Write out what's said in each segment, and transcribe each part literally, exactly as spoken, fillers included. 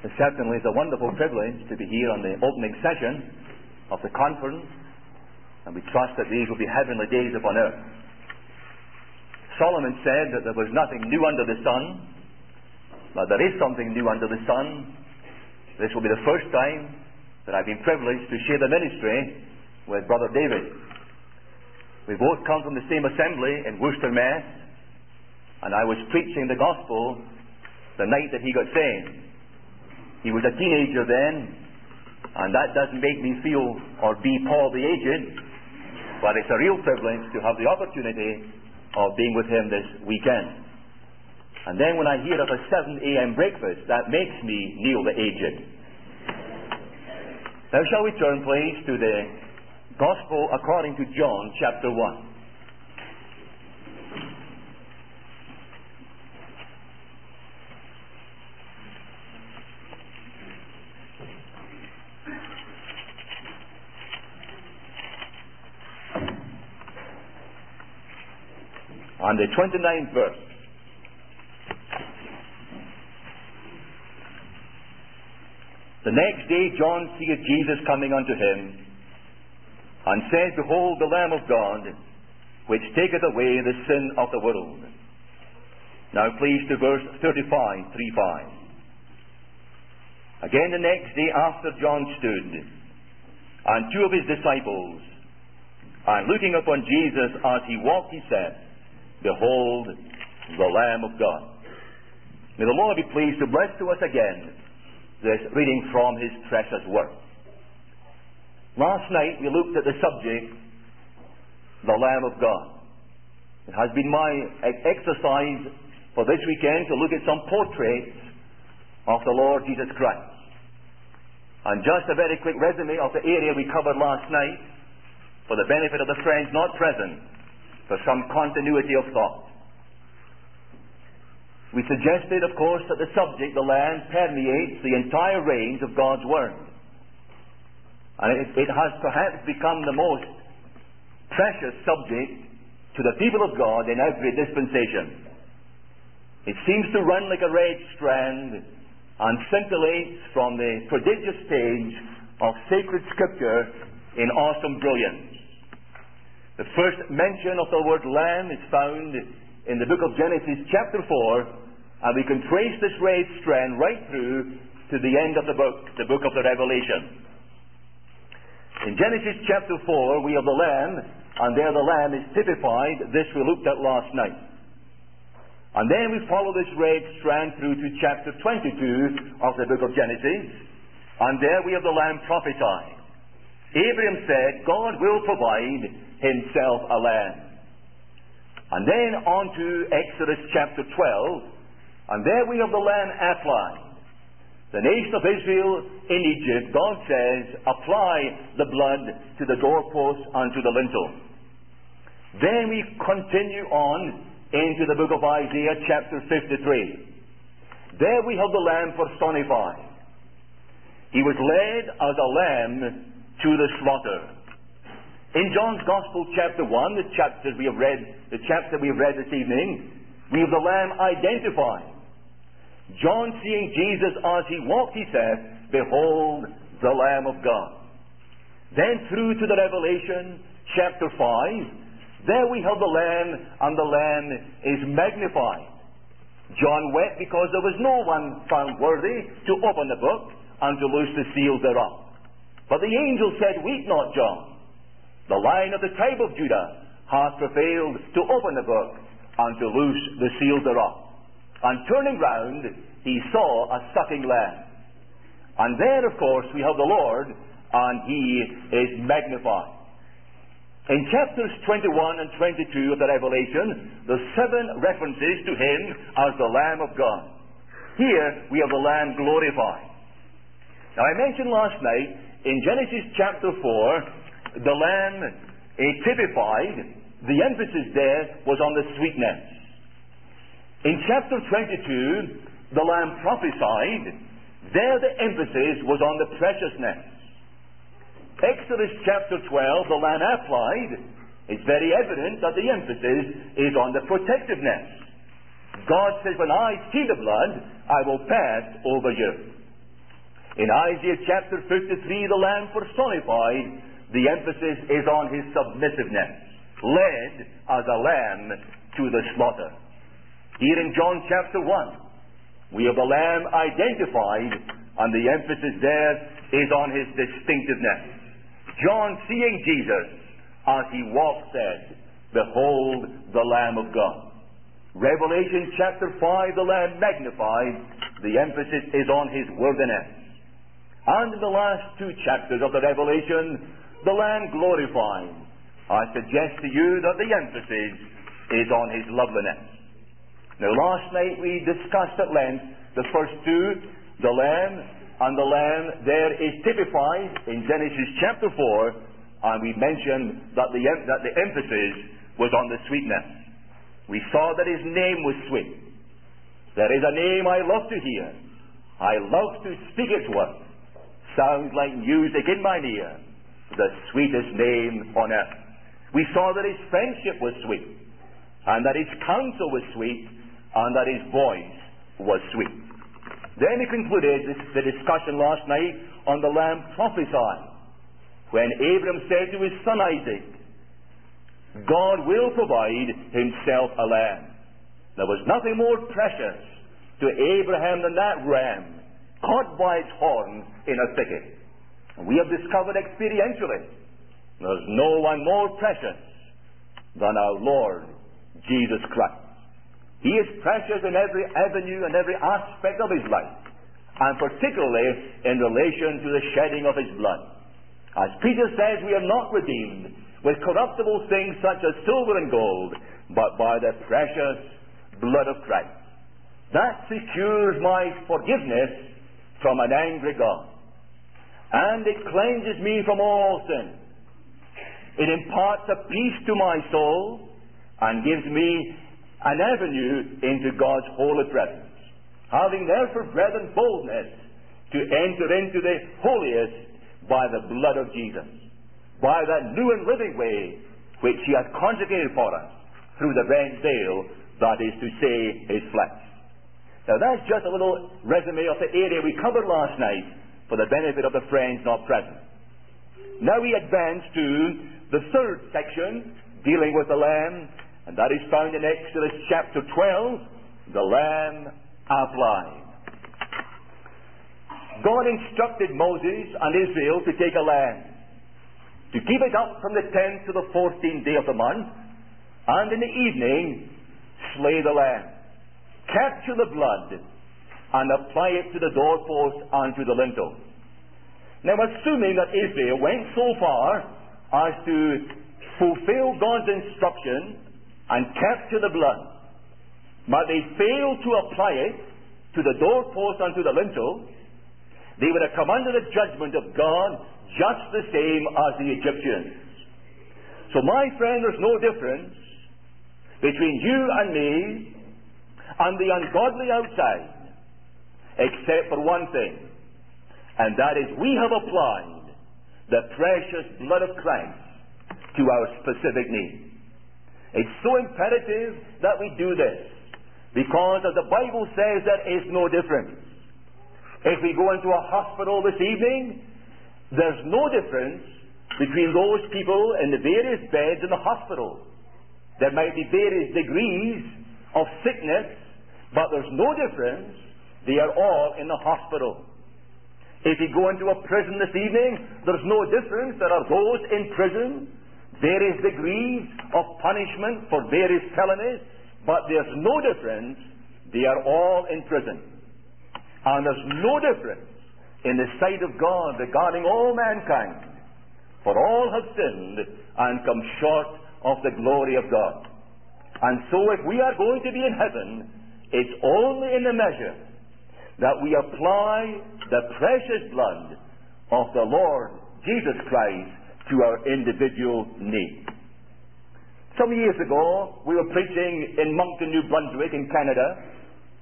It certainly is a wonderful privilege to be here on the opening session of the conference, and we trust that these will be heavenly days upon earth. Solomon said that there was nothing new under the sun, but there is something new under the sun. This will be the first time that I've been privileged to share the ministry with Brother David. We both come from the same assembly in Worcester, Mass, and I was preaching the gospel the night that he got saved. He was a teenager then, and that doesn't make me feel or be Paul the aged, but it's a real privilege to have the opportunity of being with him this weekend. And then when I hear of a seven a.m. breakfast, that makes me Neil the aged. Now shall we turn, please, to the Gospel according to John, chapter one. On the twenty-ninth verse. The next day John seeth Jesus coming unto him, and said, Behold the Lamb of God, which taketh away the sin of the world. Now please to verse thirty-five, three five. Again the next day after John stood, and two of his disciples, and looking upon Jesus as he walked, he said, Behold the Lamb of God. May the Lord be pleased to bless to us again this reading from his precious word. Last night we looked at the subject, the Lamb of God. It has been my exercise for this weekend to look at some portraits of the Lord Jesus Christ. And just a very quick resume of the area we covered last night for the benefit of the friends not present, for some continuity of thought. We suggested, of course, that the subject, the Lamb, permeates the entire range of God's Word. And it, it has perhaps become the most precious subject to the people of God in every dispensation. It seems to run like a red strand and scintillates from the prodigious stage of sacred Scripture in awesome brilliance. The first mention of the word Lamb is found in the book of Genesis chapter four, and we can trace this red strand right through to the end of the book, the book of the Revelation. In Genesis chapter four, we have the Lamb, and there the Lamb is typified. This we looked at last night. And then we follow this red strand through to chapter twenty-two of the book of Genesis, and there we have the Lamb prophesied. Abraham said, God will provide himself a lamb. And then on to Exodus chapter twelve, and there we have the lamb outlined. The nation of Israel in Egypt, God says, apply the blood to the doorpost and to the lintel. Then we continue on into the book of Isaiah chapter fifty-three. There we have the lamb personified. He was led as a lamb to the slaughter. In John's Gospel, chapter one, the chapter we have read, the chapter we have read this evening, we have the Lamb identified. John, seeing Jesus as he walked, he said, Behold the Lamb of God. Then through to the Revelation, chapter five, there we have the Lamb, and the Lamb is magnified. John wept because there was no one found worthy to open the book and to loose the seals thereof. But the angel said, Weep not, John. The Lion of the tribe of Judah hath prevailed to open the book and to loose the seals thereof. And turning round, he saw a sucking lamb. And there, of course, we have the Lord, and he is magnified. In chapters twenty-one and twenty-two of the Revelation, the seven references to him as the Lamb of God. Here we have the Lamb glorified. Now I mentioned last night, in Genesis chapter four, the Lamb is typified. The emphasis there was on the sweetness. In chapter twenty-two, the Lamb prophesied. There the emphasis was on the preciousness. Exodus chapter twelve, the Lamb applied. It's very evident that the emphasis is on the protectiveness. God says, when I see the blood, I will pass over you. In Isaiah chapter fifty-three, the Lamb personified, the emphasis is on his submissiveness, led as a lamb to the slaughter. Here in John chapter one, we have the Lamb identified, and the emphasis there is on his distinctiveness. John, seeing Jesus as he walked, said, "Behold the Lamb of God." Revelation chapter five, the Lamb magnified, the emphasis is on his worthiness. And in the last two chapters of the Revelation, the Lamb glorified. I suggest to you that the emphasis is on his loveliness. Now, last night we discussed at length the first two, the Lamb, and the Lamb there is typified in Genesis chapter four, and we mentioned that the, that the emphasis was on the sweetness. We saw that his name was sweet. There is a name I love to hear. I love to speak its words. Sounds like music in mine ear. The sweetest name on earth. We saw that his friendship was sweet, and that his counsel was sweet, and that his voice was sweet. Then he concluded this, the discussion last night on the Lamb prophesying, when Abraham said to his son Isaac, God will provide himself a lamb. There was nothing more precious to Abraham than that ram caught by its horns in a thicket. And we have discovered experientially there's no one more precious than our Lord Jesus Christ. He is precious in every avenue and every aspect of his life, and particularly in relation to the shedding of his blood. As Peter says, we are not redeemed with corruptible things such as silver and gold, but by the precious blood of Christ. That secures my forgiveness from an angry God, and it cleanses me from all sin. It imparts a peace to my soul and gives me an avenue into God's holy presence. Having therefore, brethren, boldness to enter into the holiest by the blood of Jesus, by that new and living way which he hath consecrated for us through the rent veil, that is to say, his flesh. Now that's just a little resume of the area we covered last night for the benefit of the friends not present. Now we advance to the third section dealing with the Lamb, and that is found in Exodus chapter twelve, the Lamb applied. God instructed Moses and Israel to take a lamb, to keep it up from the tenth to the fourteenth day of the month, and in the evening slay the lamb, capture the blood, and apply it to the doorpost and to the lintel. Now, assuming that Israel went so far as to fulfill God's instruction and capture the blood, but they failed to apply it to the doorpost and to the lintel, they would have come under the judgment of God just the same as the Egyptians. So, my friend, there's no difference between you and me and the ungodly outside, except for one thing, and that is we have applied the precious blood of Christ to our specific need. It's so imperative that we do this, because as the Bible says, there is no difference. If we go into a hospital this evening, there's no difference between those people in the various beds in the hospital. There might be various degrees of sickness, but there's no difference. They are all in the hospital. If you go into a prison this evening, there's no difference. There are those in prison, various degrees of punishment for various felonies, but there's no difference. They are all in prison. And there's no difference in the sight of God regarding all mankind, for all have sinned and come short of the glory of God. And so if we are going to be in heaven, it's only in the measure that we apply the precious blood of the Lord Jesus Christ to our individual need. Some years ago, we were preaching in Moncton, New Brunswick in Canada,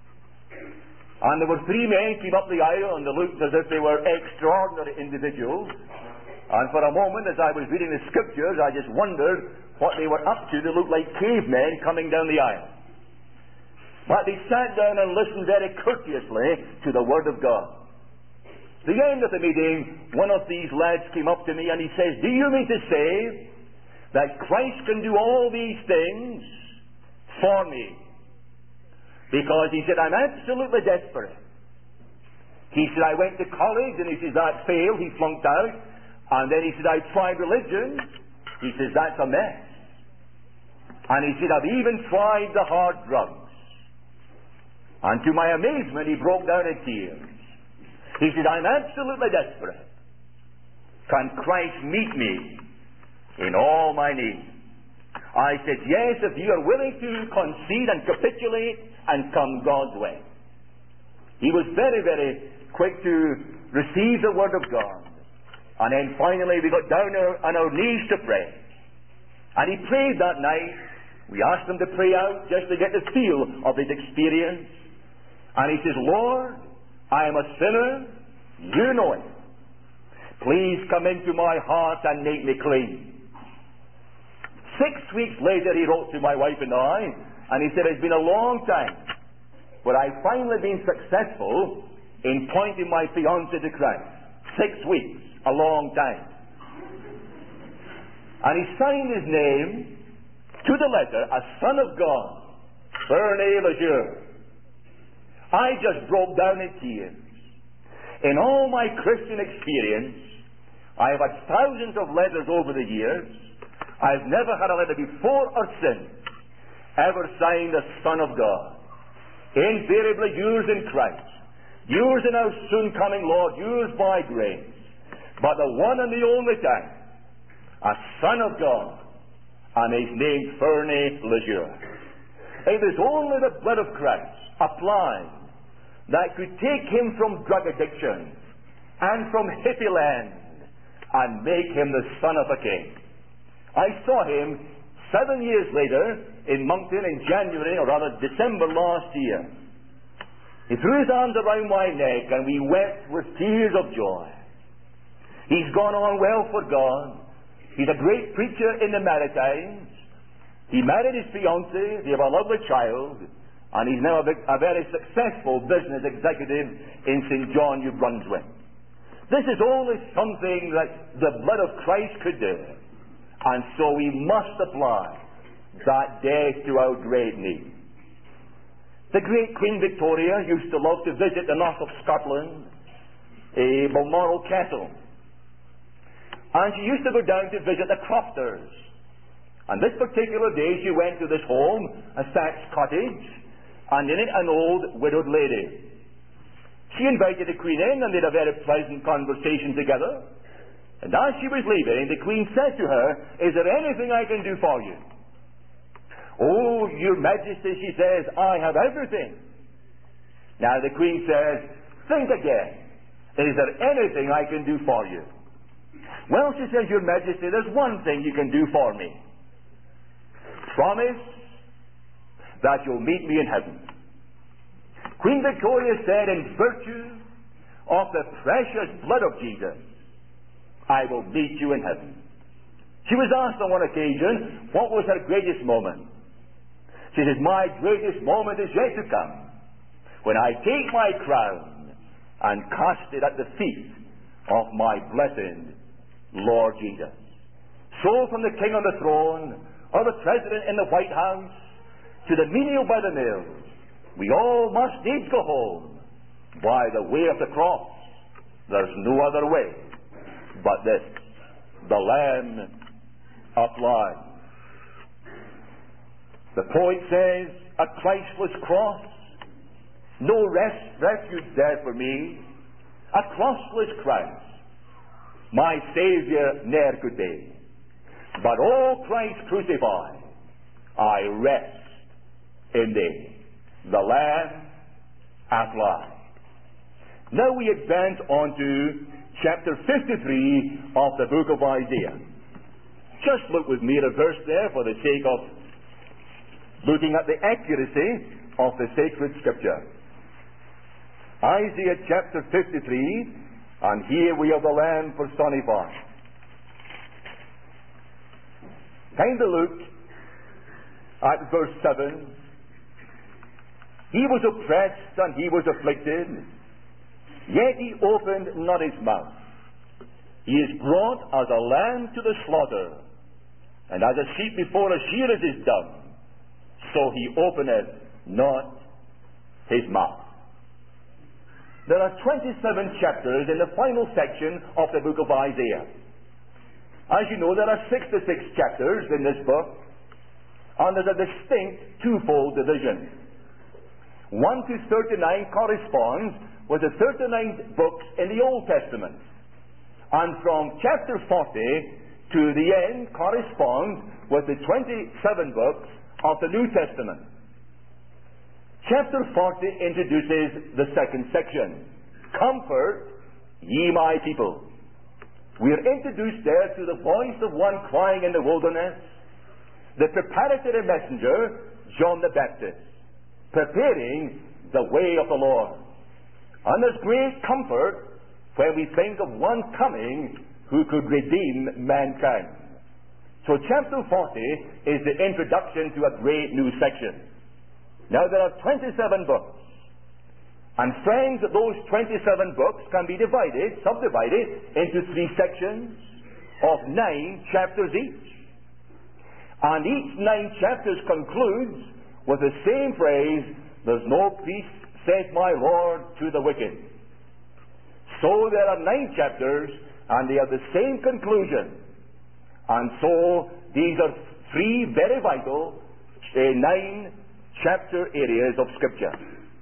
and there were three men came up the aisle, and they looked as if they were extraordinary individuals. And for a moment, as I was reading the scriptures, I just wondered what they were up to. They looked like cavemen coming down the aisle. But they sat down and listened very courteously to the Word of God. the end of the meeting, one of these lads came up to me and he says, do you mean to say that Christ can do all these things for me? Because he said, I'm absolutely desperate. He said, I went to college, and he says, that failed, he flunked out. And then he said, I tried religion. He says, that's a mess. And he said, I've even tried the hard drugs. And to my amazement, he broke down in tears. He said, I'm absolutely desperate. Can Christ meet me in all my needs? I said, yes, if you are willing to concede and capitulate and come God's way. He was very, very quick to receive the Word of God. And then finally we got down our, on our knees to pray. And he prayed that night. We asked him to pray out just to get the feel of his experience. And he says, Lord, I am a sinner. You know it. Please come into my heart and make me clean. Six weeks later he wrote to my wife and I, and he said, it's been a long time, but I've finally been successful in pointing my fiancée to Christ. Six weeks, a long time. And he signed his name to the letter as Son of God, Ferne Lejeune. I just broke down in tears. In all my Christian experience, I have had thousands of letters over the years. I've never had a letter before or since ever signed as Son of God. Invariably yours in Christ, yours in our soon coming Lord, yours by grace. But the one and the only time, a Son of God, and his name Ferne Lejeune. It was only the blood of Christ applied that could take him from drug addiction and from hippie land and make him the son of a king. I saw him seven years later in Moncton in January, or rather December last year. He threw his arms around my neck and we wept with tears of joy. He's gone on well for God. He's a great preacher in the Maritimes. He married his fiancée. They have a lovely child. And he's now a, big, a very successful business executive in Saint John, New Brunswick. This is only something that the blood of Christ could do. And so we must apply that death to our great need. The great Queen Victoria used to love to visit the north of Scotland, a Balmoral Castle. And she used to go down to visit the Crofters. And this particular day she went to this home, a thatched cottage, and in it an old widowed lady. She invited the Queen in, and they had a very pleasant conversation together. And as she was leaving, the Queen said to her, is there anything I can do for you? Oh, Your Majesty, she says, I have everything. Now the Queen says, think again. Is there anything I can do for you? Well, she says, Your Majesty, there's one thing you can do for me. Promise that you'll meet me in heaven. Queen Victoria said, in virtue of the precious blood of Jesus, I will meet you in heaven. She was asked on one occasion, what was her greatest moment? She says, my greatest moment is yet to come, when I take my crown and cast it at the feet of my blessed Lord Jesus. So from the king on the throne, or the president in the White House, to the menial by the mill, we all must needs go home by the way of the cross. There's no other way but this, the Lamb applied. The poet says, a Christless cross, no rest, refuge there for me, a crossless Christ, my Saviour ne'er could be. But all Christ crucified, I rest in thee, the Lamb applied. Now we advance on to chapter fifty-three of the book of Isaiah. Just look with me at a verse there for the sake of looking at the accuracy of the sacred scripture. Isaiah chapter fifty-three, and here we have the Lamb personified. Kind of look at verse seven. He was oppressed and he was afflicted, Yet he opened not his mouth. He is brought as a lamb to the slaughter, and as a sheep before a shearers is dumb, so he openeth not his mouth. There are twenty-seven chapters in the final section of the book of Isaiah. As you know, there are sixty-six chapters in this book, and there's a distinct twofold division. one to thirty-nine corresponds with the thirty-nine books in the Old Testament, and from chapter forty to the end corresponds with the twenty-seven books of the New Testament. Chapter forty introduces the second section, Comfort ye my people. We are introduced there to the voice of one crying in the wilderness, the preparatory messenger, John the Baptist, preparing the way of the Lord. And there's great comfort when we think of one coming who could redeem mankind. So chapter forty is the introduction to a great new section. Now there are twenty-seven books. And friends, those twenty-seven books can be divided, subdivided into three sections of nine chapters each. And each nine chapters concludes with the same phrase, there's no peace, saith my Lord, to the wicked. So there are nine chapters, and they have the same conclusion. And so these are three very vital uh, nine chapter areas of Scripture.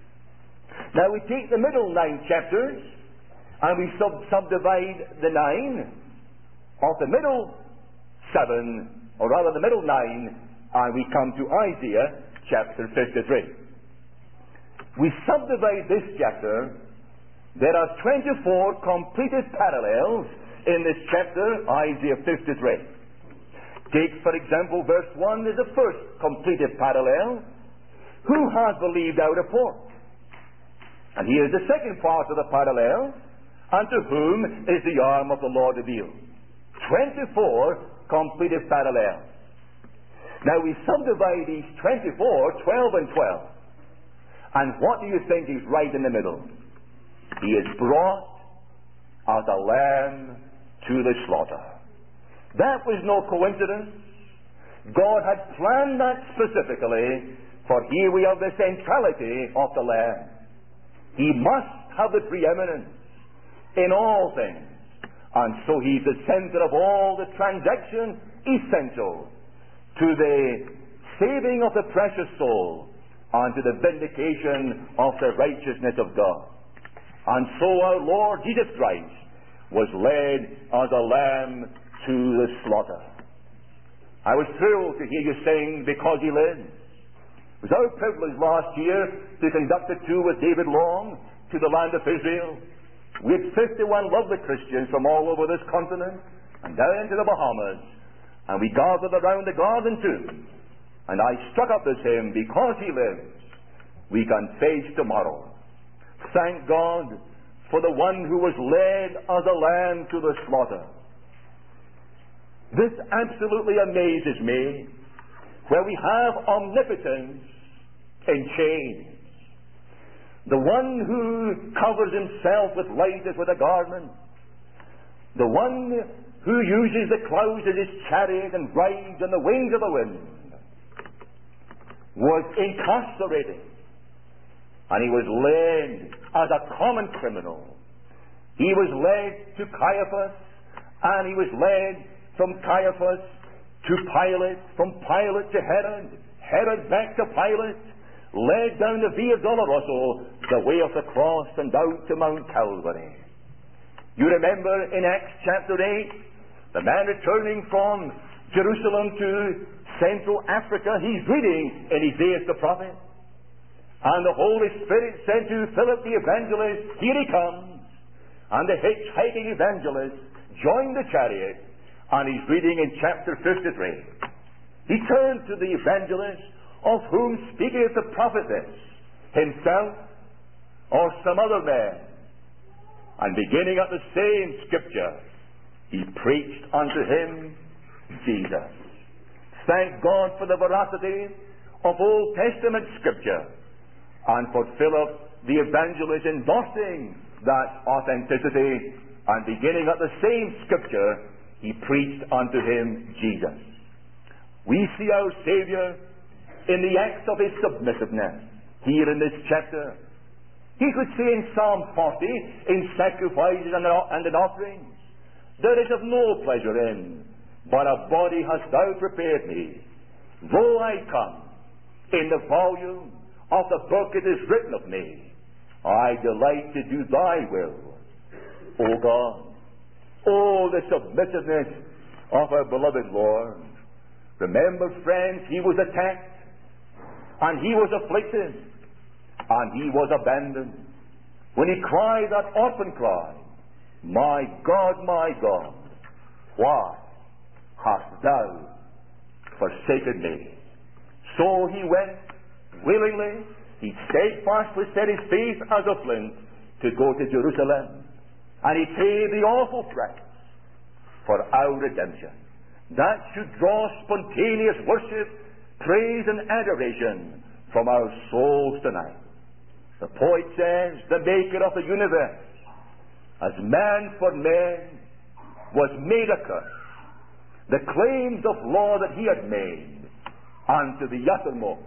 Now we take the middle nine chapters, and we sub- subdivide the nine of the middle seven, or rather the middle nine, and we come to Isaiah chapter fifty-three. We subdivide this chapter. There are twenty-four completed parallels in this chapter, Isaiah fifty-three. Take, for example, verse one is the first completed parallel. Who has believed our report? And here's the second part of the parallel. And to whom is the arm of the Lord revealed? twenty-four completed parallels. Now we subdivide these twenty-four, twelve and twelve. And what do you think is right in the middle? He is brought as a lamb to the slaughter. That was no coincidence. God had planned that specifically, for here we have the centrality of the lamb. He must have the preeminence in all things. And so he's the center of all the transaction essential to the saving of the precious soul and to the vindication of the righteousness of God. And so our Lord Jesus Christ was led as a lamb to the slaughter. I was thrilled to hear you sing, Because He Lives. It was our privilege last year to conduct a tour with David Long to the land of Israel. We had fifty-one lovely Christians from all over this continent and down to the Bahamas. And we gathered around the garden tomb. And I struck up this hymn, Because He Lives, we can face tomorrow. Thank God for the one who was led as a lamb to the slaughter. This absolutely amazes me, where we have omnipotence in chains. The one who covers himself with light as with a garment. The one who uses the clouds as his chariot and rides on the wings of the wind was incarcerated. And he was led as a common criminal. He was led to Caiaphas, and he was led from Caiaphas to Pilate, from Pilate to Herod, Herod back to Pilate, led down the Via Dolorosa, the way of the cross, and out to Mount Calvary. You remember in Acts chapter eight, the man returning from Jerusalem to Central Africa, he's reading in Isaiah the prophet. And the Holy Spirit said to Philip the evangelist, Here he comes. And the hitchhiking evangelist joined the chariot, and he's reading in chapter fifty-three. He turned to the evangelist, of whom speaketh the prophet this, himself or some other man. And beginning at the same scripture, he preached unto him Jesus. Thank God for the veracity of Old Testament scripture, and for Philip the evangelist endorsing that authenticity, and beginning at the same Scripture, he preached unto him Jesus. We see our Savior in the acts of his submissiveness here in this chapter. He could say in Psalm forty, in sacrifices and in offerings, there is of no pleasure in, but a body hast thou prepared me. Though I come, in the volume of the book it is written of me, I delight to do thy will, O God. Oh, the submissiveness of our beloved Lord. Remember, friends, he was attacked, and he was afflicted, and he was abandoned. When he cried that orphan cry, My God, my God, why hast thou forsaken me? So he went willingly, he steadfastly set his face as a flint to go to Jerusalem, and he paid the awful price for our redemption. That should draw spontaneous worship, praise, and adoration from our souls tonight. The poet says, the maker of the universe, as man for man, was made a curse. The claims of law that he had made unto the uttermost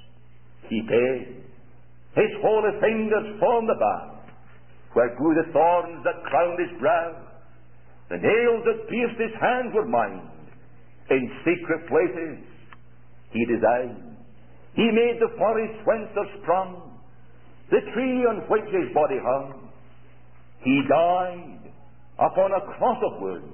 he paid. His holy fingers formed the bough, where grew the thorns that crowned his brow. The nails that pierced his hands were mined. In secret places he designed. He made the forest whence there sprung the tree on which his body hung. He died upon a cross of wood,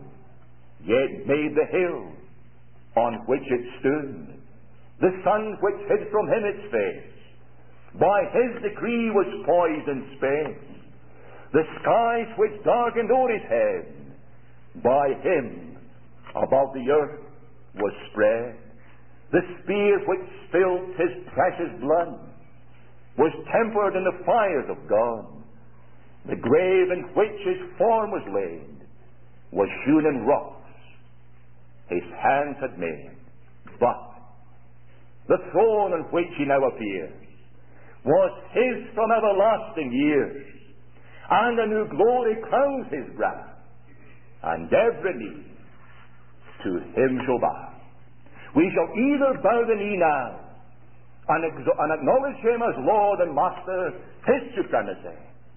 yet made the hill on which it stood. The sun which hid from him its face, by his decree was poised in space. The skies which darkened o'er his head, by him above the earth was spread. The spear which spilt his precious blood was tempered in the fires of God. The grave in which his form was laid was hewn in rocks his hands had made. But the throne on which he now appears was his from everlasting years, and a new glory crowns his brow, and every knee to him shall bow. We shall either bow the knee now and, exo- and acknowledge him as Lord and Master, his supremacy,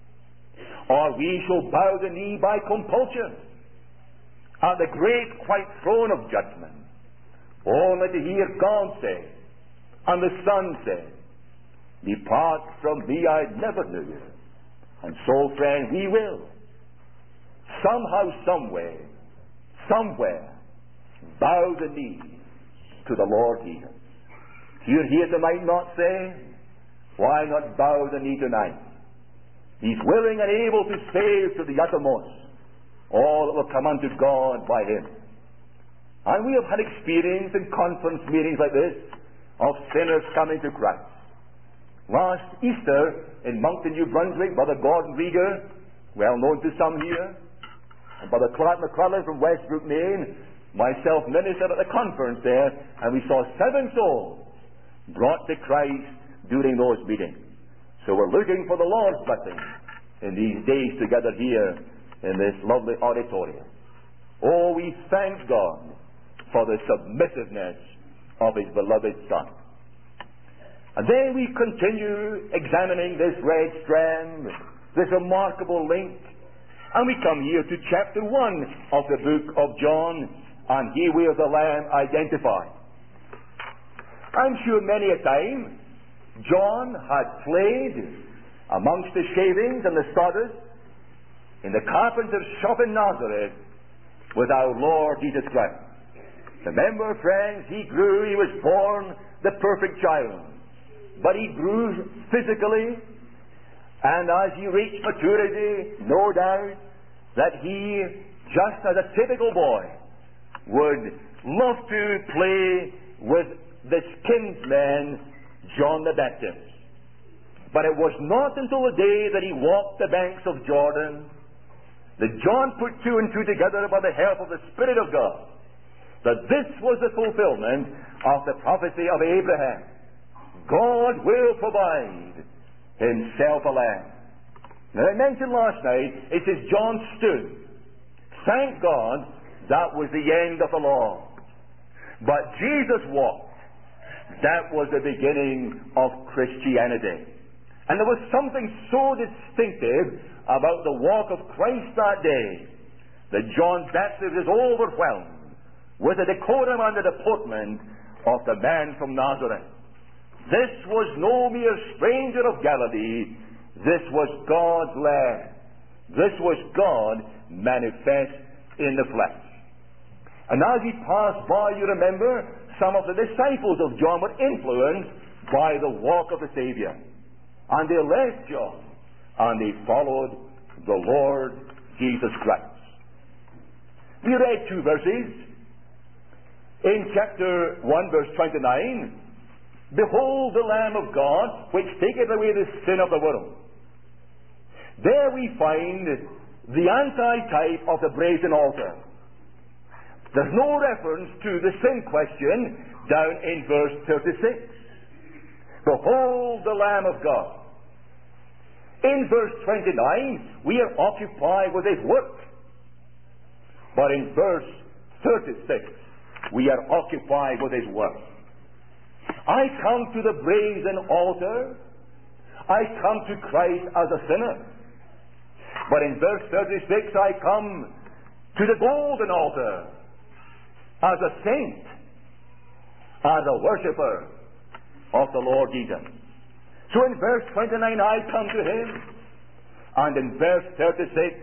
or we shall bow the knee by compulsion at the great white throne of judgment, only to hear God say, and the Son say, Depart from me, I never knew you. And so, friend, we will somehow, someway, somewhere bow the knee to the Lord Jesus. You're here tonight not saying, why not bow the knee tonight? He's willing and able to save to the uttermost all that will come unto God by him. And we have had experience in conference meetings like this of sinners coming to Christ. Last Easter in Moncton, New Brunswick, Brother Gordon Rieger, well known to some here, and Brother Clark McCullough from Westbrook, Maine, myself ministered at the conference there, and we saw seven souls brought to Christ during those meetings. So we're looking for the Lord's blessing in these days together here in this lovely auditorium. Oh, we thank God for the submissiveness of his beloved Son. And then we continue examining this red strand, this remarkable link, and we come here to chapter one of the book of John, and here we have the Lamb identified. I'm sure many a time John had played amongst the shavings and the sawdust in the carpenter's shop in Nazareth with our Lord Jesus Christ. Remember, friends, he grew, he was born the perfect child. But he grew physically, and as he reached maturity, no doubt that he, just as a typical boy, would love to play with this kinsman, John the Baptist. But it was not until the day that he walked the banks of Jordan that John put two and two together by the help of the Spirit of God, that this was the fulfillment of the prophecy of Abraham. God will provide himself a lamb. Now, I mentioned last night, it says John stood. Thank God that was the end of the law. But Jesus walked. That was the beginning of Christianity. And there was something so distinctive about the walk of Christ that day that John Baptist was overwhelmed with the decorum and the deportment of the man from Nazareth. This was no mere stranger of Galilee. This was God's Lamb. This was God manifest in the flesh. And as he passed by, you remember, some of the disciples of John were influenced by the walk of the Savior. And they left John, and they followed the Lord Jesus Christ. We read two verses. In chapter one, verse twenty-nine, behold the Lamb of God, which taketh away the sin of the world. There we find the antitype of the brazen altar. There's no reference to the sin question down in verse thirty-six. Behold the Lamb of God. In verse twenty-nine, we are occupied with His work. But in verse thirty-six, we are occupied with His work. I come to the brazen altar. I come to Christ as a sinner. But in verse thirty-six, I come to the golden altar as a saint, as a worshipper of the Lord Jesus. So in verse twenty-nine, I come to Him. And in verse thirty-six,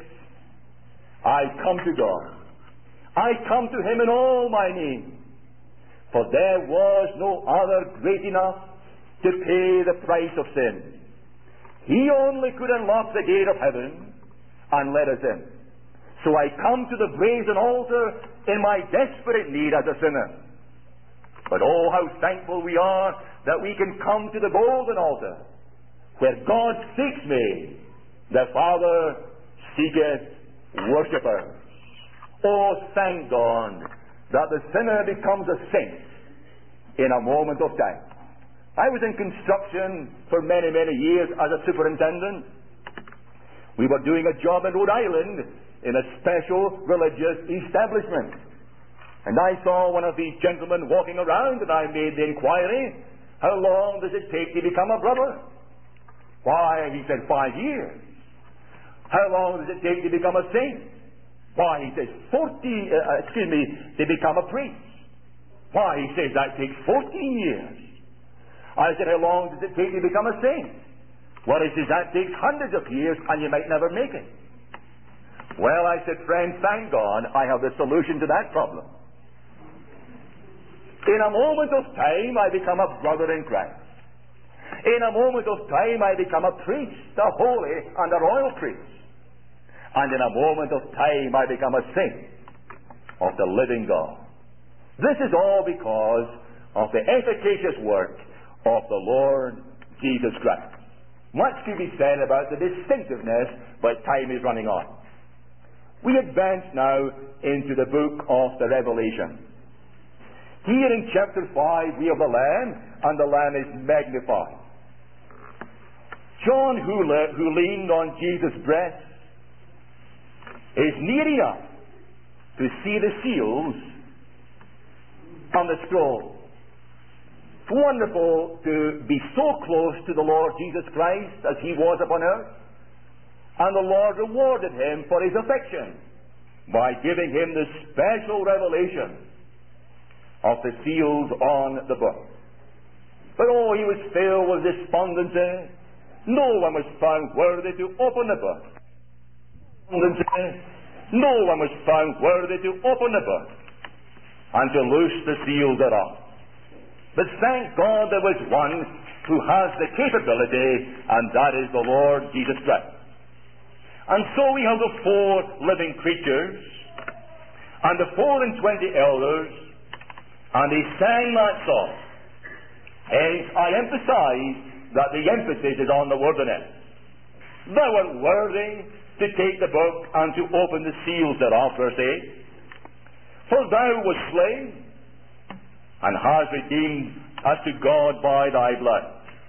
I come to God. I come to Him in all my need. For there was no other great enough to pay the price of sin. He only could unlock the gate of heaven and let us in. So I come to the brazen altar in my desperate need as a sinner. But oh, how thankful we are that we can come to the golden altar, where God seeks me. The Father seeketh worshippers. Oh, thank God that the sinner becomes a saint in a moment of time. I was in construction for many, many years as a superintendent. We were doing a job in Rhode Island in a special religious establishment. And I saw one of these gentlemen walking around, and I made the inquiry, how long does it take to become a brother? Why, he said, five years. How long does it take to become a saint? Why, he says, forty, uh, excuse me, to become a priest. Why, he says, that takes fourteen years. I said, how long does it take to become a saint? Well, he says, that takes hundreds of years, and you might never make it. Well, I said, friend, thank God I have the solution to that problem. In a moment of time, I become a brother in Christ. In a moment of time, I become a priest, a holy and a royal priest. And in a moment of time, I become a saint of the living God. This is all because of the efficacious work of the Lord Jesus Christ. Much to be said about the distinctiveness, but time is running on. We advance now into the book of the Revelation. Here in chapter five, we have the Lamb, and the Lamb is magnified. John, who, le- who leaned on Jesus' breast, is near enough to see the seals on the scroll. It's wonderful to be so close to the Lord Jesus Christ as He was upon earth. And the Lord rewarded Him for His affection by giving Him the special revelation of the seals on the book. But oh, He was filled with despondency. No one was found worthy to open the book. No one was found worthy to open the book and to loose the seals thereof. But thank God there was one who has the capability, and that is the Lord Jesus Christ. And so we have the four living creatures and the four and twenty elders, and they sang that song. Hence, I emphasize that the emphasis is on the worthiness. Thou art worthy to take the book and to open the seals thereof, verse eight. For thou wast slain, and hast redeemed us to God by thy blood,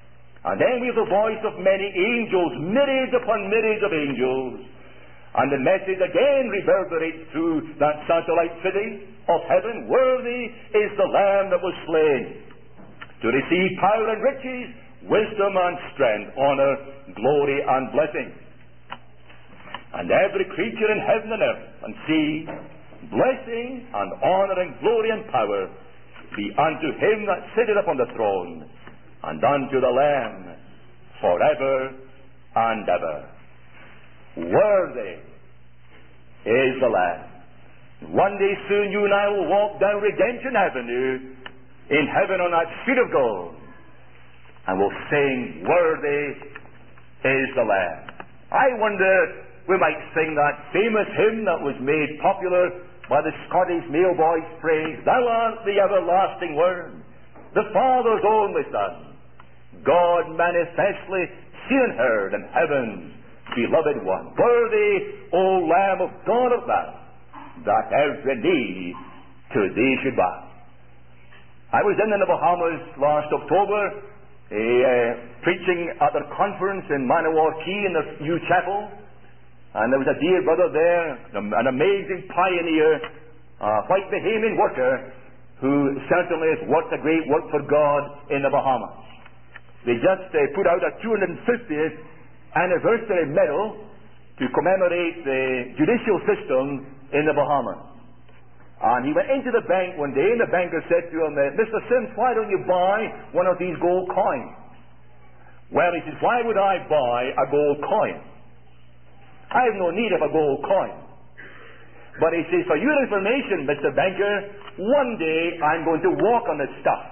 And then we have the voice of many angels, myriads upon myriads of angels. And the message again reverberates through that satellite city of heaven. Worthy is the Lamb that was slain to receive power and riches, wisdom and strength, honor, glory and blessing. And every creature in heaven and earth and sea, blessing and honor and glory and power be unto him that sitteth upon the throne, and unto the Lamb, forever and ever. Worthy is the Lamb. One day soon you and I will walk down Redemption Avenue in heaven on that street of gold, and we'll sing, worthy is the Lamb. I wonder, we might sing that famous hymn that was made popular by the Scottish male voice phrase, Thou art the everlasting Word, the Father's only Son, God manifestly seen and heard, and heaven's beloved one. Worthy, O Lamb of God of that, that every knee to thee should bow. I was in the Bahamas last October, uh, preaching at their conference in Manawar Key in the new chapel. And there was a dear brother there, an amazing pioneer, a white Bahamian worker, who certainly has worked a great work for God in the Bahamas. They just uh, put out a two hundred fiftieth anniversary medal to commemorate the judicial system in the Bahamas. And he went into the bank one day, and the banker said to him, Mister Sims, why don't you buy one of these gold coins? Well, he says, why would I buy a gold coin? I have no need of a gold coin. But he says, for your information, Mister Banker, one day I'm going to walk on this stuff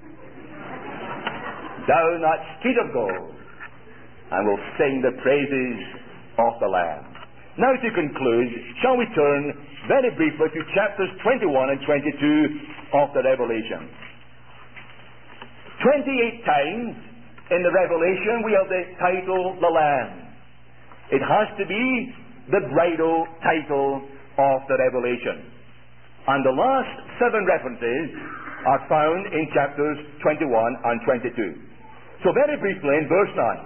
down that street of gold, and will sing the praises of the Lamb. Now to conclude, shall we turn very briefly to chapters twenty-one and twenty-two of the Revelation. twenty-eight times in the Revelation we have the title, the Lamb. It has to be the bridal title of the Revelation. And the last seven references are found in chapters twenty-one and twenty-two. So very briefly in verse nine.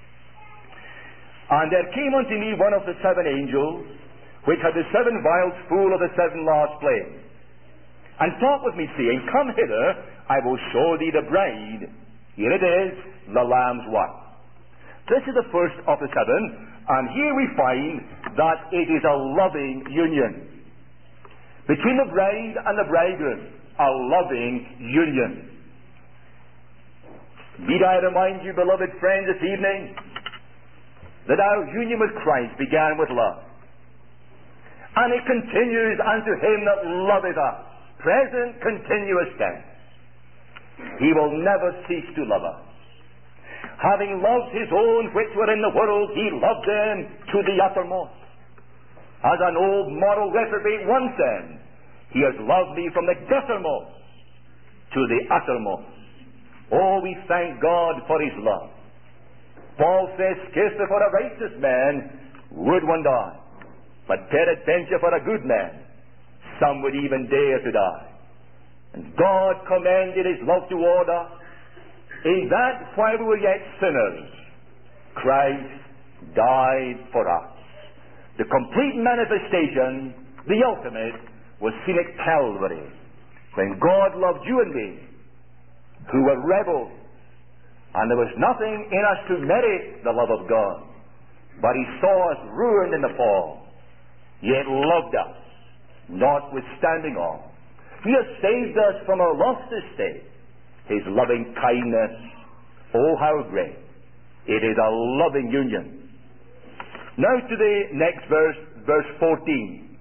And there came unto me one of the seven angels, which had the seven vials full of the seven last plagues, and talked with me, saying, Come hither, I will show thee the bride. Here it is, the Lamb's wife. This is the first of the seven, and here we find that it is a loving union between the bride and the bridegroom, a loving union. Need I remind you, beloved friends, this evening, that our union with Christ began with love, and it continues unto him that loveth us, present continuous tense. He will never cease to love us. Having loved his own which were in the world, he loved them to the uttermost. As an old moral reprobate once said, he has loved me from the guttermost to the uttermost. Oh, we thank God for his love. Paul says, scarcely for a righteous man would one die, but peradventure for a good man some would even dare to die. And God commended his love toward us, in that while we were yet sinners, Christ died for us. The complete manifestation, the ultimate, was seen at Calvary, when God loved you and me, who were rebels, and there was nothing in us to merit the love of God, but he saw us ruined in the fall, yet loved us, notwithstanding all. He has saved us from our lost estate. His loving kindness, oh how great. It is a loving union. Now to the next verse, verse fourteen.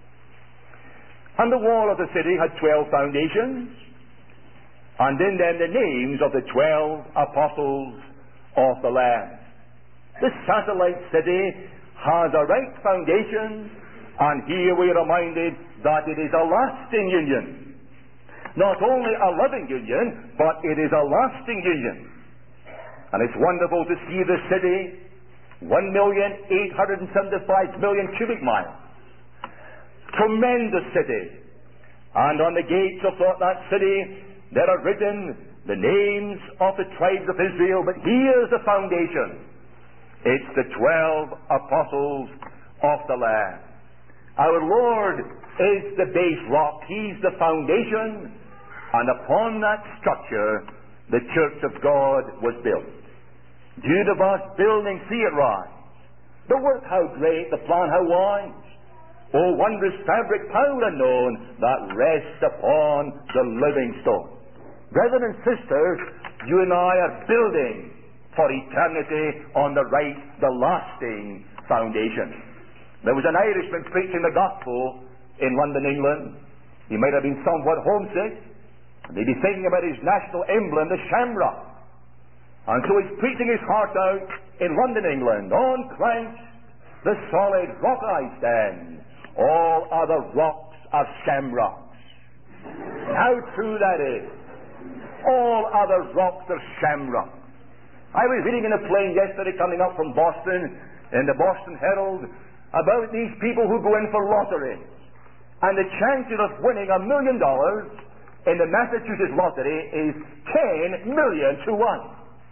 And the wall of the city had twelve foundations, and in them the names of the twelve apostles of the Lamb. The satellite city has a right foundation, and here we are reminded that it is a lasting union. Not only a loving union, but it is a lasting union. And it's wonderful to see the city, one million eight hundred seventy-five million cubic miles. Tremendous city. And on the gates of that city, there are written the names of the tribes of Israel, but here's the foundation. It's the twelve apostles of the Lamb. Our Lord is the base rock. He's the foundation. And upon that structure, the church of God was built. Jude of us building, see it rise. The work how great, the plan how wise. O wondrous fabric, power unknown, that rests upon the living stone. Brethren and sisters, you and I are building for eternity on the right, the lasting foundation. There was an Irishman preaching the gospel in London, England. He might have been somewhat homesick. And he'd be thinking about his national emblem, the shamrock. And so he's preaching his heart out in London, England. On Christ, the solid rock I stand. All other rocks are shamrocks. How true that is. All other rocks are shamrocks. I was reading in a plane yesterday coming up from Boston, in the Boston Herald, about these people who go in for lotteries. And the chances of winning a million dollars in the Massachusetts lottery is ten million to one.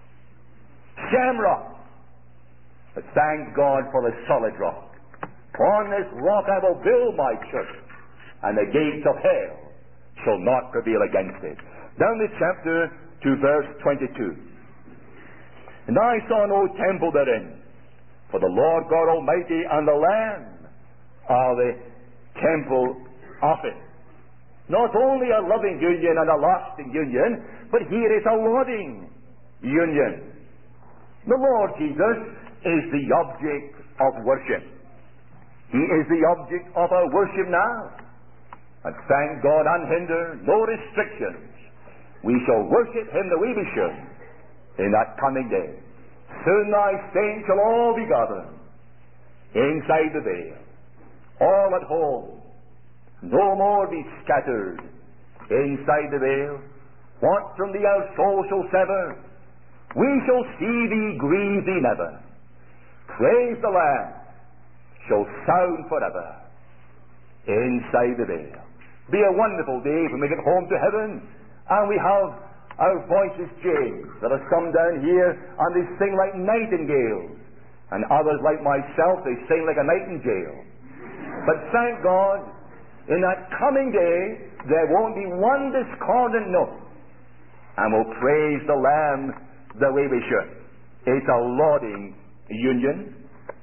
Shamrock. But thank God for the solid rock. On this rock I will build my church, and the gates of hell shall not prevail against it. Down the chapter to verse twenty-two. And I saw no temple therein, for the Lord God Almighty and the Lamb are the temple of it. Not only a loving union and a lasting union, but here is a loving union. The Lord Jesus is the object of worship. He is the object of our worship now. And thank God, unhindered, no restrictions. We shall worship Him the way we should in that coming day. Soon thy saints shall all be gathered inside the veil, all at home, no more be scattered inside the veil. What from thee our soul shall sever, we shall see thee, grieve thee never. Praise the Lamb shall sound forever inside the veil. Be a wonderful day when we get home to heaven and we have our voices changed, that have come down here and they sing like nightingales, and others like myself, they sing like a nightingale. But thank God, in that coming day there won't be one discordant note, and we'll praise the Lamb the way we should. It's a lauding union.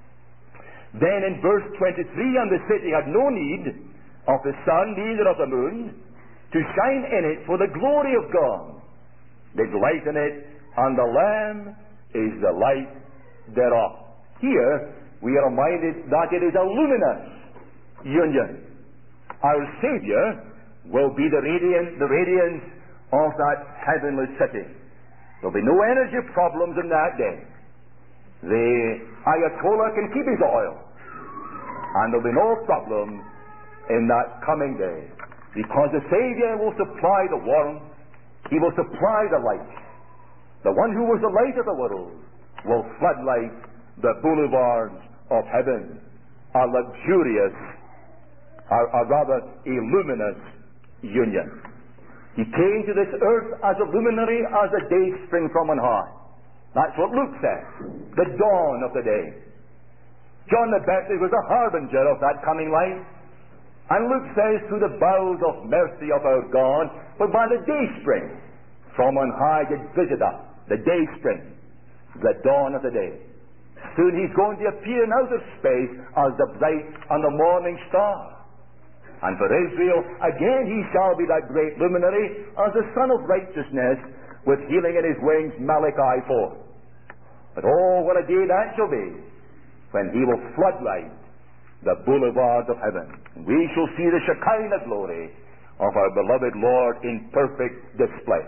Then in verse twenty-three, and the city had no need of the sun, neither of the moon, to shine in it, for the glory of God did light in it, and the Lamb is the light thereof. Here we are reminded that it is a luminous union. Our Savior will be the radiance, the radiance of that heavenly city. There'll be no energy problems in that day. The Ayatollah can keep his oil, and there'll be no problem in that coming day, because the Savior will supply the warmth. He will supply the light. The one who was the light of the world will floodlight the boulevards of heaven. A luxurious, or, or rather a luminous union. He came to this earth as a luminary, as a day spring from on high. That's what Luke says, the dawn of the day. John the Baptist was a harbinger of that coming light. And Luke says, through the bowels of mercy of our God, but by the day spring from on high did visit us, the day spring, the dawn of the day. Soon he's going to appear in outer space as the bright and the morning star. And for Israel, again he shall be that great luminary as the Son of Righteousness, with healing in his wings, Malachi four. But oh, what a day that shall be, when he will floodlight the boulevards of heaven. We shall see the Shekinah glory of our beloved Lord in perfect display.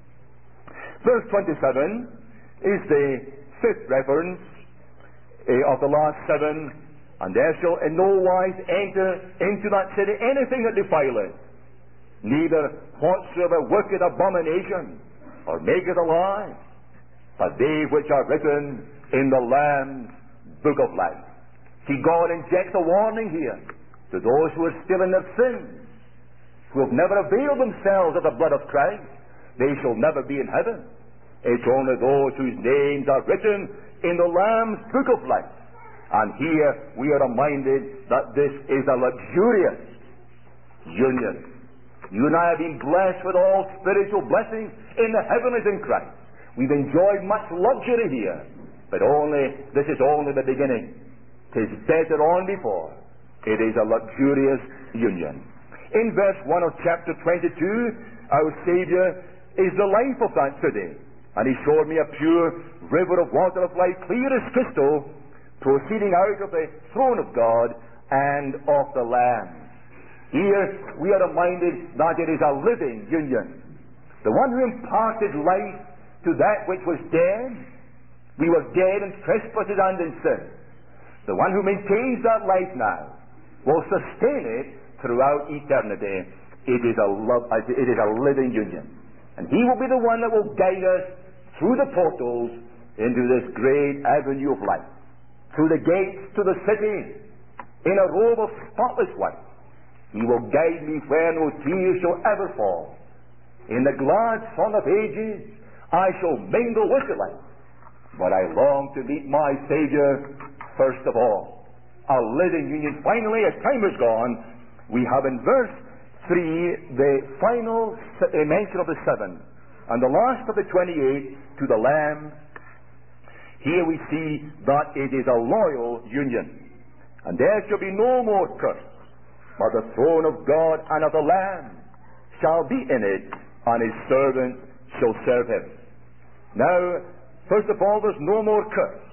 Verse twenty-seven is the fifth reference uh, of the last seven. And there shall in no wise enter into that city anything that defileth, neither whatsoever worketh abomination, or maketh a lie, but they which are written in the Lamb's book of life. See, God injects a warning here to those who are still in their sins, who have never availed themselves of the blood of Christ, they shall never be in heaven. It's only those whose names are written in the Lamb's book of life. And here we are reminded that this is a luxurious union. You and I have been blessed with all spiritual blessings in the heavenlies in Christ. We've enjoyed much luxury here, but only this is only the beginning. 'Tis better on before. It is a luxurious union. In verse one of chapter twenty-two, our Savior is the life of that city. And he showed me a pure river of water of life, clear as crystal, proceeding out of the throne of God and of the Lamb. Here we are reminded that it is a living union. The one who imparted life to that which was dead, we were dead in trespasses and in sin. The one who maintains that life now will sustain it throughout eternity. It is a love, it is a living union. And he will be the one that will guide us through the portals into this great avenue of life, through the gates to the city, in a robe of spotless white. He will guide me where no tears shall ever fall. In the glad song of ages, I shall mingle with the light. But I long to meet my Savior first of all. A living union. Finally, as time is gone, we have in verse three the final mention of the seven, and the last of the twenty-eight to the Lamb. Here we see that it is a loyal union. And there shall be no more curse, but the throne of God and of the Lamb shall be in it, and his servants shall serve him. Now, first of all, there's no more curse.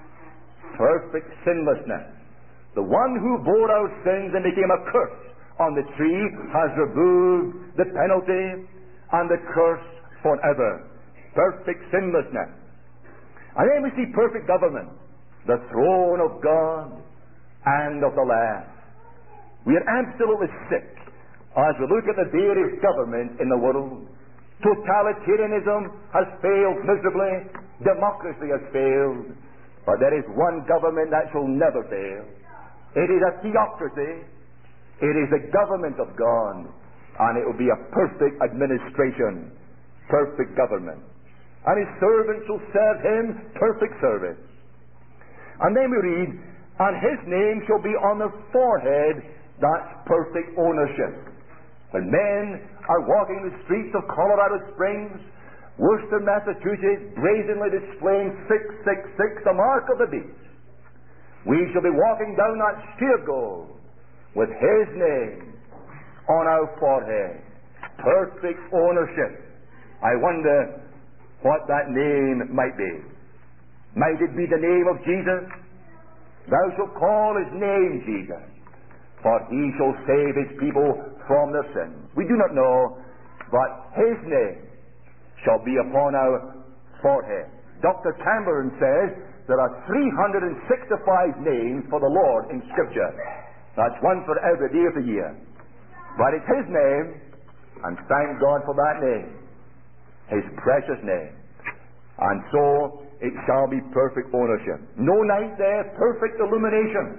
Perfect sinlessness. The one who bore our sins and became a curse on the tree has removed the penalty and the curse forever. Perfect sinlessness. And then we see perfect government. The throne of God and of the Lamb. We are absolutely sick as we look at the various governments in the world. Totalitarianism has failed miserably. Democracy has failed. But there is one government that shall never fail. It is a theocracy. It is the government of God. And it will be a perfect administration. Perfect government. And his servants shall serve him perfect service. And then we read, and his name shall be on their forehead. That's perfect ownership. When men are walking the streets of Colorado Springs, Worcester, Massachusetts, brazenly displaying six six six, the mark of the beast, we shall be walking down that sheer gold with his name on our forehead. Perfect ownership. I wonder what that name might be. Might it be the name of Jesus? Thou shalt call his name Jesus, for he shall save his people from their sins. We do not know, but his name shall be upon our forehead. Doctor Cameron says there are three hundred sixty-five names for the Lord in Scripture. That's one for every day of the year. But it's his name, and thank God for that name, his precious name. And so it shall be perfect ownership. No night there, perfect illumination.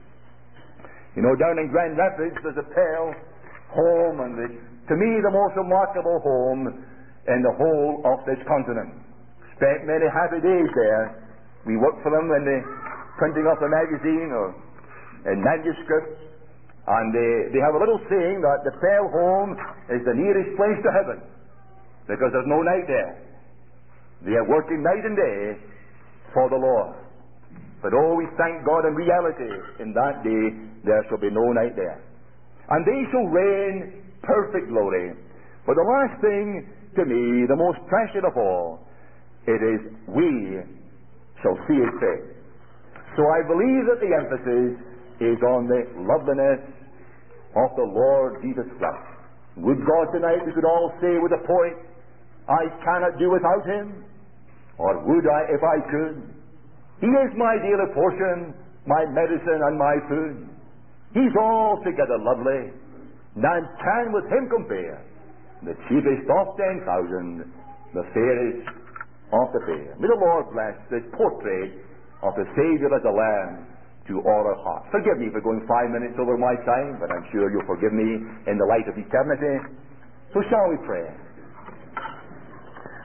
You know, down in Grand Rapids there's a Pell home, and it's, to me, the most remarkable home in the whole of this continent. Spent many happy days there. We worked for them when they printing off a magazine or in manuscripts, and they, they have a little saying that the Pell home is the nearest place to heaven because there's no night there. They are working night and day for the Lord. But oh, we thank God, in reality, in that day there shall be no night there. And they shall reign perfect glory. But the last thing, to me, the most precious of all, it is we shall see his face. So I believe that the emphasis is on the loveliness of the Lord Jesus Christ. Would God tonight we could all say with a poet, I cannot do without him, or would I if I could? He is my daily portion, my medicine and my food. He's altogether lovely, none can with him compare. The chiefest of ten thousand, the fairest of the fair. May the Lord bless this portrait of the Savior as a Lamb to all our hearts. Forgive me for going five minutes over my time, but I'm sure you'll forgive me in the light of eternity. So shall we pray?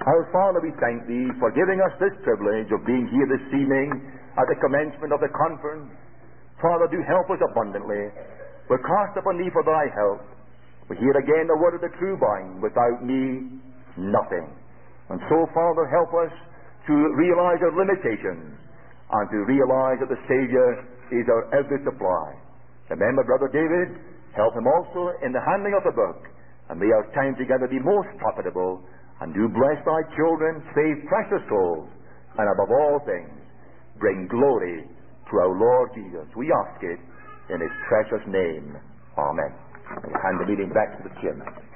Our Father, we thank Thee for giving us this privilege of being here this evening at the commencement of the conference. Father, do help us abundantly. We're cast upon Thee for Thy help. We hear again the word of the true vine, without me, nothing. And so, Father, help us to realize our limitations and to realize that the Savior is our every supply. Remember Brother David, help him also in the handling of the book, and may our time together be most profitable, and do bless Thy children, save precious souls, and above all things, bring glory to our Lord Jesus. We ask it in His precious name. Amen. We'll hand the meeting back to the chairman.